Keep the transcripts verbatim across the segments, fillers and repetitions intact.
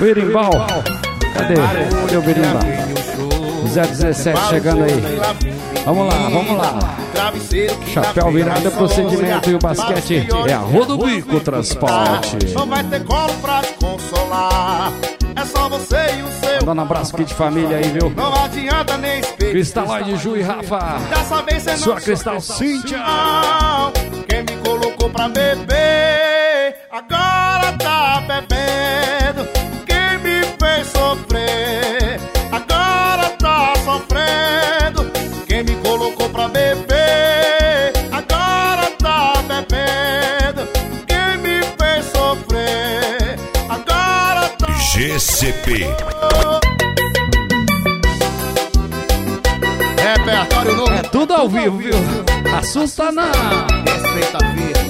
Berimbau. Cadê? Cadê o Berimbau? zero dezessete chegando aí. Vamos lá, vamos lá. Chapéu virado, procedimento e o basquete é a Rodobico Transporte. Não vai ter colo pra te consolar. É só você e o seu. Dando um abraço aqui de família aí, viu? Não adianta nem esperar. Cristalóide, Ju e Rafa. Dessa vez você não. Sua Cristal Cíntia. Quem me colocou pra beber agora tá bebendo. Quem me fez sofrer agora tá sofrendo. Quem me colocou pra beber agora tá bebendo. Quem me fez sofrer agora tá. G C P. Repertório novo. É tudo ao vivo, viu? Assusta não. Respeita a vida.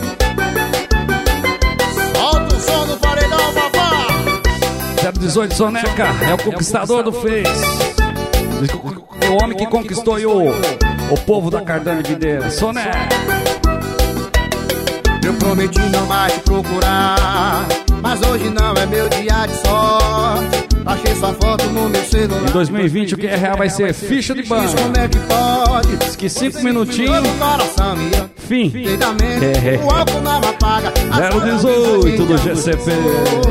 Solta o som do paredão, papá. zero dezoito Soneca é o conquistador do Face. O homem que conquistou o, o povo da Cardano Videira. Soneca. Eu prometi não mais te procurar, mas hoje não é meu dia de sorte. Achei sua foto no meu celular. Em dois mil e vinte o que é real vai ser ficha de banco. Como é que pode? Diz que cinco minutinhos. Fim. É. O álcool não apaga. zero dezoito do G C P.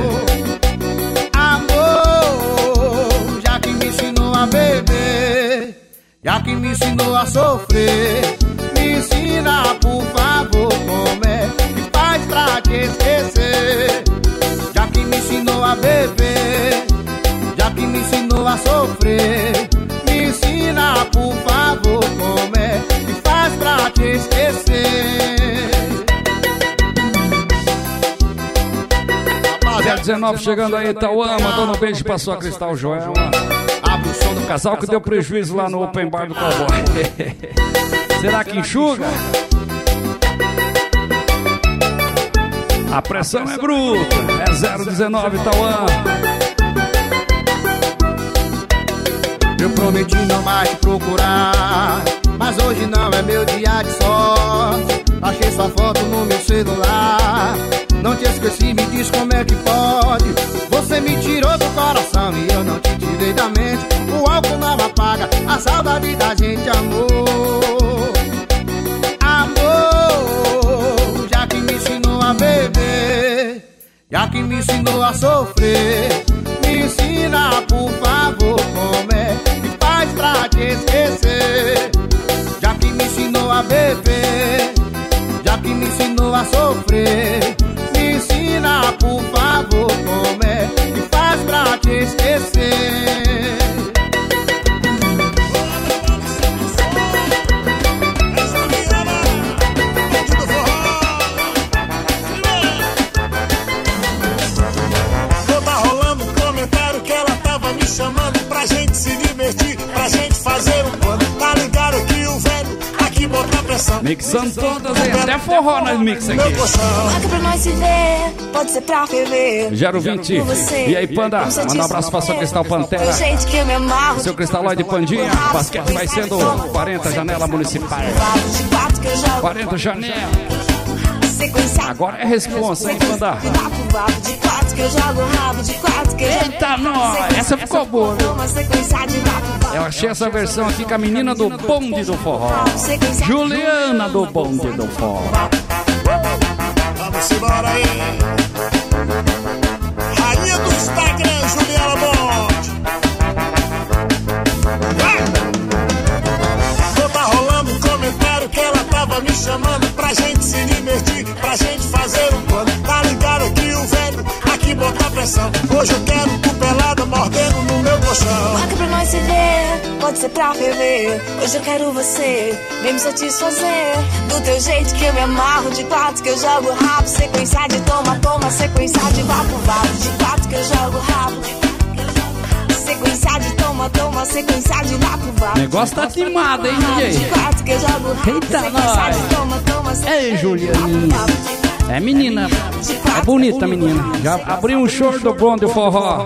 Amor, já que me ensinou a beber, já que me ensinou a sofrer, me ensina, por favor, como é que faz pra te esquecer. Já que me ensinou a beber, já que me ensinou a sofrer, me ensina, por favor, como é que faz pra te esquecer. zero dezenove chegando aí, Tauã, mandando um beijo pra sua Cristal Joel. Abre o som do Casal que deu prejuízo lá no Open Bar do Cowboy. Será que enxuga? A pressão é bruta. É zero dezenove, Tauã. Eu prometi não mais te procurar, mas hoje não é meu dia de sorte. Achei sua foto no meu celular. Não te esqueci, me diz como é que pode. Você me tirou do coração e eu não te tirei da mente. O álcool não apaga a saudade da gente, amor. Amor, já que me ensinou a beber, já que me ensinou a sofrer, me ensina, por favor, como é que faz pra te esquecer. Já que me ensinou a beber, já que me ensinou a sofrer, me ensina, por favor, como é que faz pra te esquecer. Tá rolando um comentário que ela tava me chamando pra gente se divertir, pra gente fazer um plano. Tá ligado que o velho aqui bota pressão. Mixando todas aí, até forró nós mixa aqui. Marca pra nós se ver, pode ser pra ferver. zero vinte. E aí, Panda, manda um abraço pra sua Cristal Pantera. Do jeito que eu me amarro. Seu Cristalóide Pandinha. Basquete vai sendo quarenta Janela Municipal. quarenta Janela. Agora é responsa, hein, Panda? Eita, nós! Essa ficou boa, viu? Eu achei essa versão aqui com a menina do bonde do forró, Juliana do bonde do forró. Vamos embora aí. Rainha do Instagram, Juliana Bonde. Tá rolando um comentário que ela tava me chamando pra gente se divertir, pra gente fazer um plano. Tá ligado que o velho aqui bota pressão. Hoje eu quero tu pelada mordendo no meu colchão. Marca pra nós se ver, pode ser pra ferver. Hoje eu quero você, vem me satisfazer. Do teu jeito que eu me amarro, de quatro que eu jogo rabo. Sequência de toma, toma, sequência de vapo, vapo. De quatro que eu jogo rabo. Sequência de toma, toma, sequência de vapo, vapo. Negócio tá animado, hein, D J? De quatro que eu jogo rabo. Eita, nós! Ei, Julianinha. É menina, é bonita menina. Já abriu um show do bonde do forró.